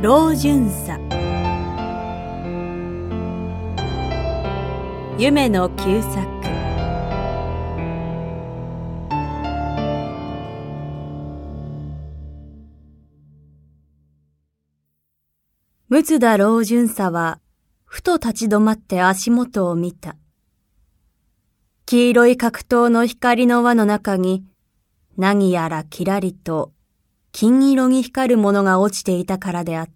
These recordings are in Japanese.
老巡査。夢の旧作。陸田老巡査はふと立ち止まって足元を見た。黄色い格闘の光の輪の中に何やらきらりと金色に光るものが落ちていたからであった。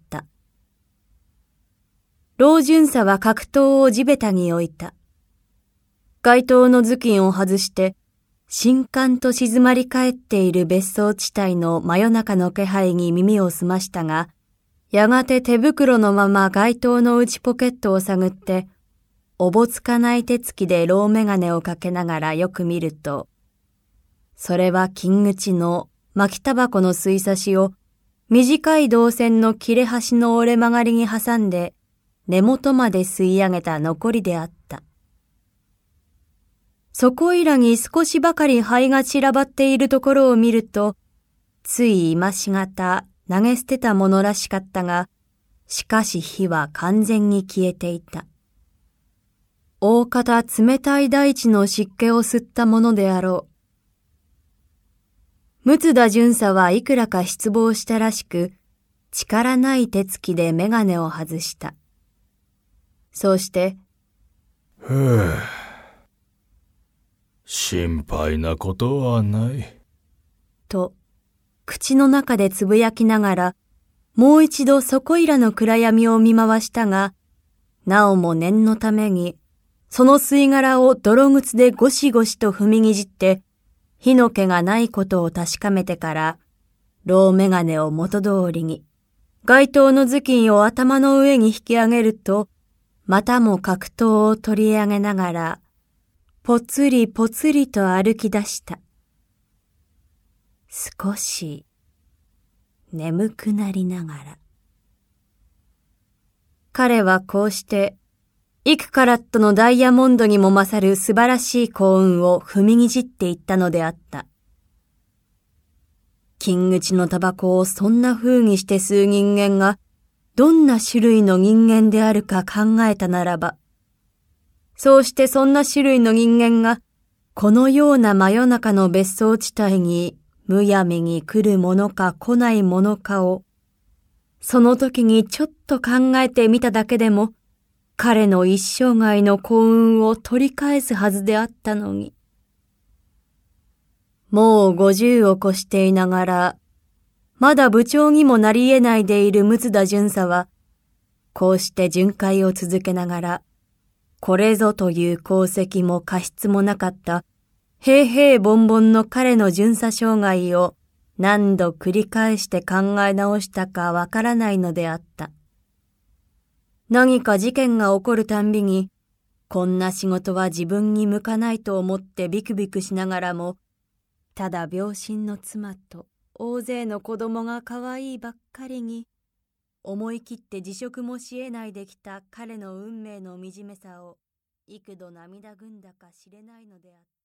老巡査は格闘を地べたに置いた。街灯の頭巾を外して深々と静まり返っている別荘地帯の真夜中の気配に耳を澄ましたが、やがて手袋のまま街灯の内ポケットを探って、おぼつかない手つきでローメガネをかけながらよく見ると、それは金口の巻きタバコの吸い差しを短い銅線の切れ端の折れ曲がりに挟んで根元まで吸い上げた残りであった。そこいらに少しばかり灰が散らばっているところを見ると、つい今しがた投げ捨てたものらしかったが、しかし火は完全に消えていた。大方冷たい大地の湿気を吸ったものであろう。陸田巡査はいくらか失望したらしく、力ない手つきで眼鏡を外した。そうして、 心配なことはない。 と、口の中でつぶやきながら、もう一度そこいらの暗闇を見回したが、なおも念のために、その吸い殻を泥靴でゴシゴシと踏みにじって、火の気がないことを確かめてから、ローメガネを元通りに、街灯の頭巾を頭の上に引き上げると、またも格闘を取り上げながら、ぽつりぽつりと歩き出した。少し、眠くなりながら。彼はこうして、幾カラットのダイヤモンドにも勝る素晴らしい幸運を踏みにじっていったのであった。金口のタバコをそんな風にして吸う人間が、どんな種類の人間であるか考えたならば、そうしてそんな種類の人間が、このような真夜中の別荘地帯にむやみに来るものか来ないものかを、その時にちょっと考えてみただけでも、彼の一生涯の幸運を取り返すはずであったのに。もう50を越していながら、まだ部長にもなり得ないでいる陸田巡査は、こうして巡回を続けながら、これぞという功績も過失もなかった平々凡々の彼の巡査生涯を何度繰り返して考え直したかわからないのであった。何か事件が起こるたんびに、こんな仕事は自分に向かないと思ってビクビクしながらも、ただ病身の妻と大勢の子供が可愛いばっかりに、思い切って辞職もし得ないできた彼の運命の惨めさを幾度涙ぐんだか知れないのであった。